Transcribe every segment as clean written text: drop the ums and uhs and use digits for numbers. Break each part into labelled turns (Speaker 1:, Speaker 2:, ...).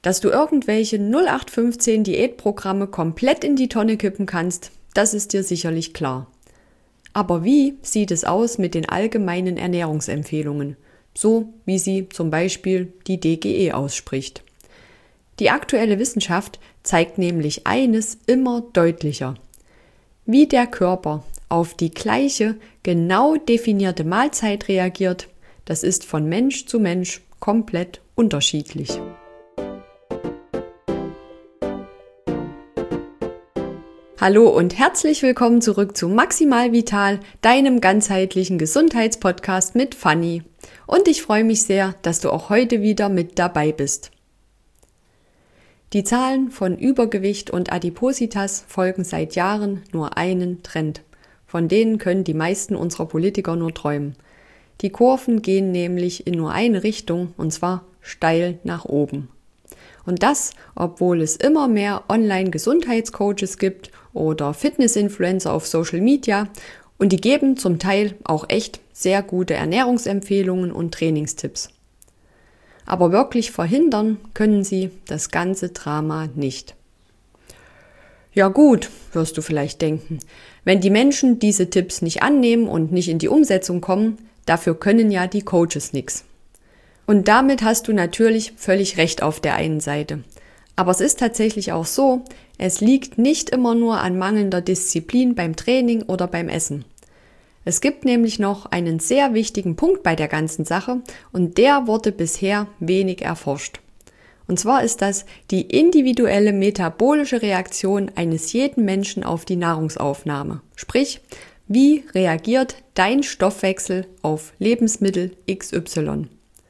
Speaker 1: Dass du irgendwelche 0815 Diätprogramme komplett in die Tonne kippen kannst, das ist dir sicherlich klar. Aber wie sieht es aus mit den allgemeinen Ernährungsempfehlungen, so wie sie zum Beispiel die DGE ausspricht? Die aktuelle Wissenschaft zeigt nämlich eines immer deutlicher: Wie der Körper auf die gleiche, genau definierte Mahlzeit reagiert, das ist von Mensch zu Mensch komplett unterschiedlich. Hallo und herzlich willkommen zurück zu Maximal Vital, deinem ganzheitlichen Gesundheitspodcast mit Fanny. Und ich freue mich sehr, dass du auch heute wieder mit dabei bist. Die Zahlen von Übergewicht und Adipositas folgen seit Jahren nur einen Trend. Von denen können die meisten unserer Politiker nur träumen. Die Kurven gehen nämlich in nur eine Richtung, und zwar steil nach oben. Und das, obwohl es immer mehr Online-Gesundheitscoaches gibt oder Fitness-Influencer auf Social Media, und die geben zum Teil auch echt sehr gute Ernährungsempfehlungen und Trainingstipps. Aber wirklich verhindern können sie das ganze Drama nicht. Ja gut, wirst du vielleicht denken, wenn die Menschen diese Tipps nicht annehmen und nicht in die Umsetzung kommen, dafür können ja die Coaches nichts. Und damit hast du natürlich völlig recht auf der einen Seite. Aber es ist tatsächlich auch so, es liegt nicht immer nur an mangelnder Disziplin beim Training oder beim Essen. Es gibt nämlich noch einen sehr wichtigen Punkt bei der ganzen Sache und der wurde bisher wenig erforscht. Und zwar ist das die individuelle metabolische Reaktion eines jeden Menschen auf die Nahrungsaufnahme. Sprich, wie reagiert dein Stoffwechsel auf Lebensmittel XY?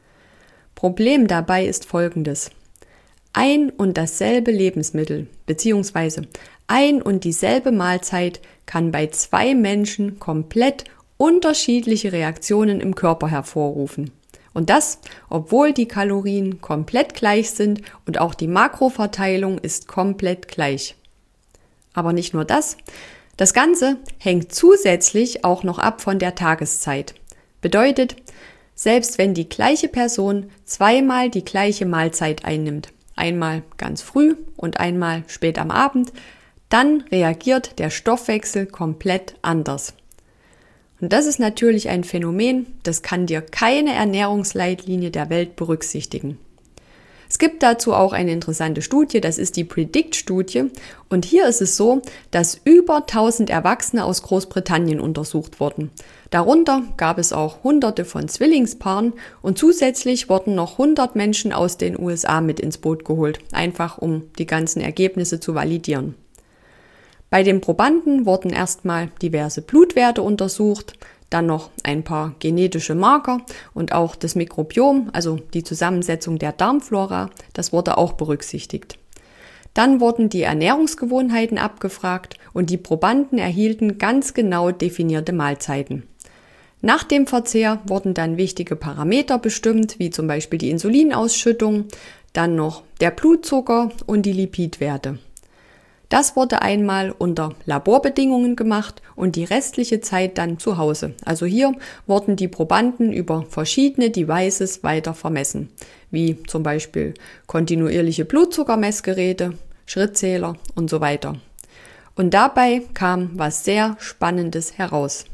Speaker 1: Problem dabei ist folgendes: Ein und dasselbe Lebensmittel bzw. ein und dieselbe Mahlzeit kann bei zwei Menschen komplett unterschiedliche Reaktionen im Körper hervorrufen. Und das, obwohl die Kalorien komplett gleich sind und auch die Makroverteilung ist komplett gleich. Aber nicht nur das, das Ganze hängt zusätzlich auch noch ab von der Tageszeit. Bedeutet, selbst wenn die gleiche Person zweimal die gleiche Mahlzeit einnimmt, einmal ganz früh und einmal spät am Abend, dann reagiert der Stoffwechsel komplett anders. Und das ist natürlich ein Phänomen, das kann dir keine Ernährungsleitlinie der Welt berücksichtigen. Es gibt dazu auch eine interessante Studie, das ist die PREDICT-Studie. Und hier ist es so, dass über 1000 Erwachsene aus Großbritannien untersucht wurden. Darunter gab es auch Hunderte von Zwillingspaaren und zusätzlich wurden noch 100 Menschen aus den USA mit ins Boot geholt, einfach um die ganzen Ergebnisse zu validieren. Bei den Probanden wurden erstmal diverse Blutwerte untersucht, dann noch ein paar genetische Marker und auch das Mikrobiom, also die Zusammensetzung der Darmflora, das wurde auch berücksichtigt. Dann wurden die Ernährungsgewohnheiten abgefragt und die Probanden erhielten ganz genau definierte Mahlzeiten. Nach dem Verzehr wurden dann wichtige Parameter bestimmt, wie zum Beispiel die Insulinausschüttung, dann noch der Blutzucker und die Lipidwerte. Das wurde einmal unter Laborbedingungen gemacht und die restliche Zeit dann zu Hause. Also hier wurden die Probanden über verschiedene Devices weiter vermessen, wie zum Beispiel kontinuierliche Blutzuckermessgeräte, Schrittzähler und so weiter. Und dabei kam was sehr Spannendes heraus.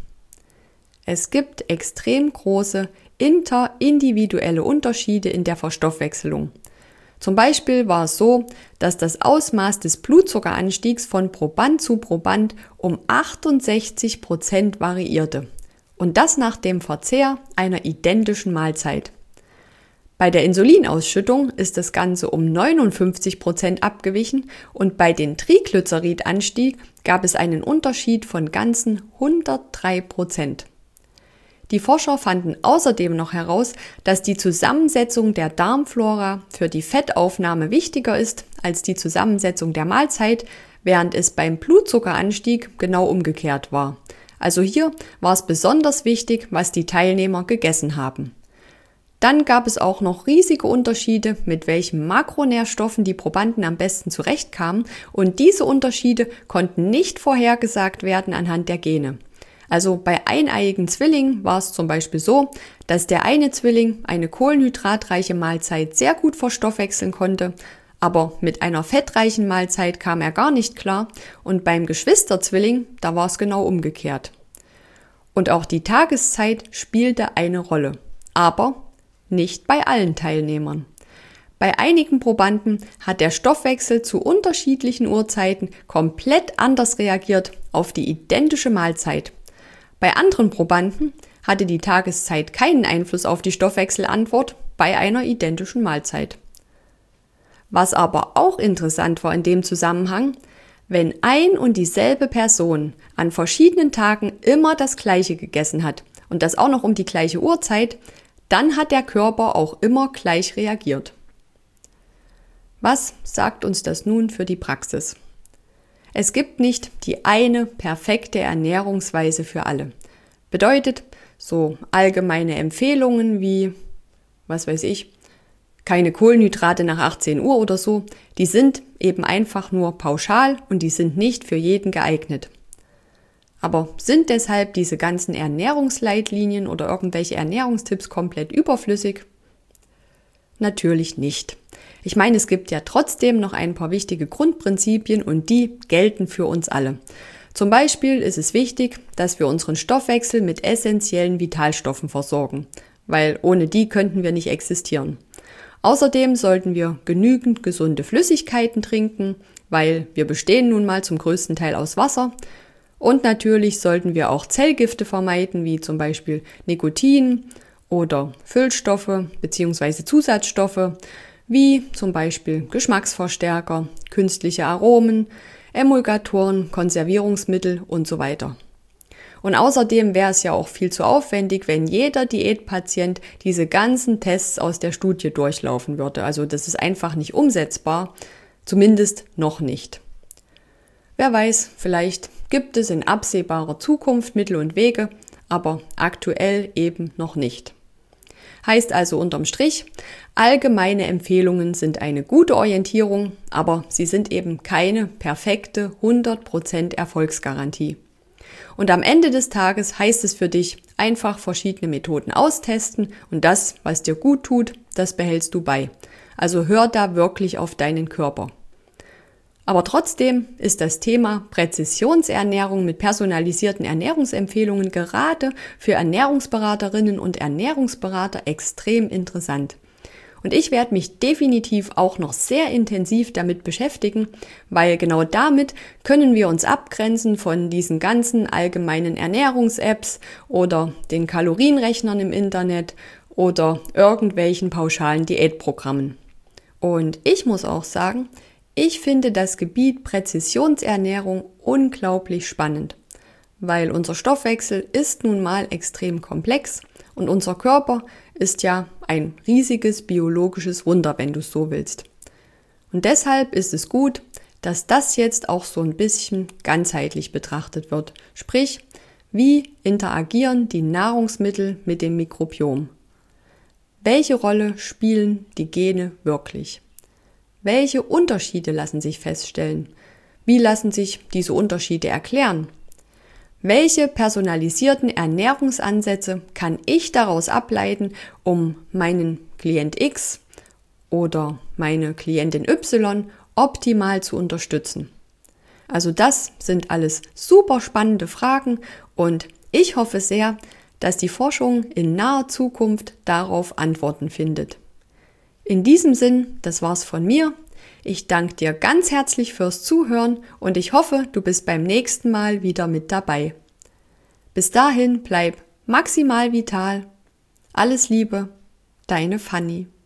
Speaker 1: Es gibt extrem große interindividuelle Unterschiede in der Verstoffwechselung. Zum Beispiel war es so, dass das Ausmaß des Blutzuckeranstiegs von Proband zu Proband um 68% variierte. Und das nach dem Verzehr einer identischen Mahlzeit. Bei der Insulinausschüttung ist das Ganze um 59% abgewichen und bei den Triglyceridanstieg gab es einen Unterschied von ganzen 103%. Die Forscher fanden außerdem noch heraus, dass die Zusammensetzung der Darmflora für die Fettaufnahme wichtiger ist als die Zusammensetzung der Mahlzeit, während es beim Blutzuckeranstieg genau umgekehrt war. Also hier war es besonders wichtig, was die Teilnehmer gegessen haben. Dann gab es auch noch riesige Unterschiede, mit welchen Makronährstoffen die Probanden am besten zurechtkamen, und diese Unterschiede konnten nicht vorhergesagt werden anhand der Gene. Also bei eineiigen Zwillingen war es zum Beispiel so, dass der eine Zwilling eine kohlenhydratreiche Mahlzeit sehr gut verstoffwechseln konnte, Aber mit einer fettreichen Mahlzeit kam er gar nicht klar und beim Geschwisterzwilling, da war es genau umgekehrt. Und auch die Tageszeit spielte eine Rolle, aber nicht bei allen Teilnehmern. Bei einigen Probanden hat der Stoffwechsel zu unterschiedlichen Uhrzeiten komplett anders reagiert auf die identische Mahlzeit. Bei anderen Probanden hatte die Tageszeit keinen Einfluss auf die Stoffwechselantwort bei einer identischen Mahlzeit. Was aber auch interessant war in dem Zusammenhang, wenn ein und dieselbe Person an verschiedenen Tagen immer das Gleiche gegessen hat und das auch noch um die gleiche Uhrzeit, dann hat der Körper auch immer gleich reagiert. Was sagt uns das nun für die Praxis? Es gibt nicht die eine perfekte Ernährungsweise für alle. Bedeutet, so allgemeine Empfehlungen wie, keine Kohlenhydrate nach 18 Uhr oder so, die sind eben einfach nur pauschal und die sind nicht für jeden geeignet. Aber sind deshalb diese ganzen Ernährungsleitlinien oder irgendwelche Ernährungstipps komplett überflüssig? Natürlich nicht. Ich meine, es gibt ja trotzdem noch ein paar wichtige Grundprinzipien und die gelten für uns alle. Zum Beispiel ist es wichtig, dass wir unseren Stoffwechsel mit essentiellen Vitalstoffen versorgen, weil ohne die könnten wir nicht existieren. Außerdem sollten wir genügend gesunde Flüssigkeiten trinken, weil wir bestehen nun mal zum größten Teil aus Wasser. Und natürlich sollten wir auch Zellgifte vermeiden, wie zum Beispiel Nikotin oder Füllstoffe bzw. Zusatzstoffe, wie zum Beispiel Geschmacksverstärker, künstliche Aromen, Emulgatoren, Konservierungsmittel und so weiter. Und außerdem wäre es ja auch viel zu aufwendig, wenn jeder Diätpatient diese ganzen Tests aus der Studie durchlaufen würde. Also das ist einfach nicht umsetzbar, zumindest noch nicht. Wer weiß, vielleicht gibt es in absehbarer Zukunft Mittel und Wege, aber aktuell eben noch nicht. Heißt also unterm Strich, allgemeine Empfehlungen sind eine gute Orientierung, aber sie sind eben keine perfekte 100% Erfolgsgarantie. Und am Ende des Tages heißt es für dich, einfach verschiedene Methoden austesten und das, was dir gut tut, das behältst du bei. Also hör da wirklich auf deinen Körper. Aber trotzdem ist das Thema Präzisionsernährung mit personalisierten Ernährungsempfehlungen gerade für Ernährungsberaterinnen und Ernährungsberater extrem interessant. Und ich werde mich definitiv auch noch sehr intensiv damit beschäftigen, weil genau damit können wir uns abgrenzen von diesen ganzen allgemeinen Ernährungs-Apps oder den Kalorienrechnern im Internet oder irgendwelchen pauschalen Diätprogrammen. Und ich muss auch sagen, ich finde das Gebiet Präzisionsernährung unglaublich spannend, weil unser Stoffwechsel ist nun mal extrem komplex und unser Körper ist ja ein riesiges biologisches Wunder, wenn du es so willst. Und deshalb ist es gut, dass das jetzt auch so ein bisschen ganzheitlich betrachtet wird. Sprich, wie interagieren die Nahrungsmittel mit dem Mikrobiom? Welche Rolle spielen die Gene wirklich? Welche Unterschiede lassen sich feststellen? Wie lassen sich diese Unterschiede erklären? Welche personalisierten Ernährungsansätze kann ich daraus ableiten, um meinen Klient X oder meine Klientin Y optimal zu unterstützen? Also das sind alles super spannende Fragen und ich hoffe sehr, dass die Forschung in naher Zukunft darauf Antworten findet. In diesem Sinn, das war's von mir. Ich danke dir ganz herzlich fürs Zuhören und ich hoffe, du bist beim nächsten Mal wieder mit dabei. Bis dahin bleib maximal vital. Alles Liebe, deine Fanny.